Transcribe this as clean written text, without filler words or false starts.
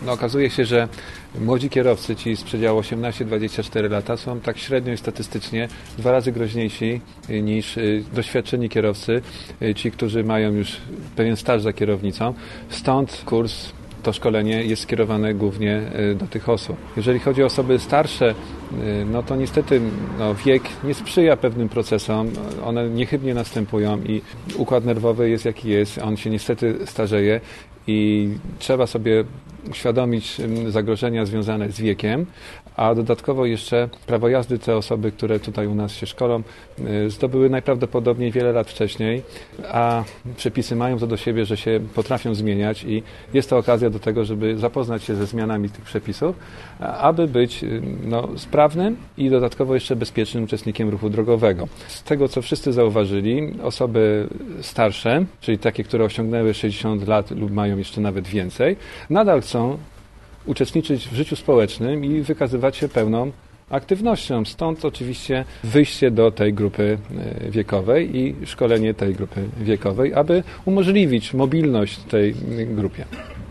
Okazuje się, że młodzi kierowcy, ci z przedziału 18-24 lata, są tak średnio i statystycznie 2 razy groźniejsi niż doświadczeni kierowcy, ci, którzy mają już pewien staż za kierownicą. Stąd kurs, to szkolenie jest skierowane głównie do tych osób. Jeżeli chodzi o osoby starsze, to niestety wiek nie sprzyja pewnym procesom, one niechybnie następują i układ nerwowy jest jaki jest, on się niestety starzeje i trzeba sobie uświadomić zagrożenia związane z wiekiem, a dodatkowo jeszcze prawo jazdy te osoby, które tutaj u nas się szkolą, zdobyły najprawdopodobniej wiele lat wcześniej, a przepisy mają to do siebie, że się potrafią zmieniać i jest to okazja do tego, żeby zapoznać się ze zmianami tych przepisów, aby być sprawnym i dodatkowo jeszcze bezpiecznym uczestnikiem ruchu drogowego. Z tego, co wszyscy zauważyli, osoby starsze, czyli takie, które osiągnęły 60 lat lub mają jeszcze nawet więcej, nadal chcą uczestniczyć w życiu społecznym i wykazywać się pełną aktywnością. Stąd oczywiście wyjście do tej grupy wiekowej i szkolenie tej grupy wiekowej, aby umożliwić mobilność tej grupie.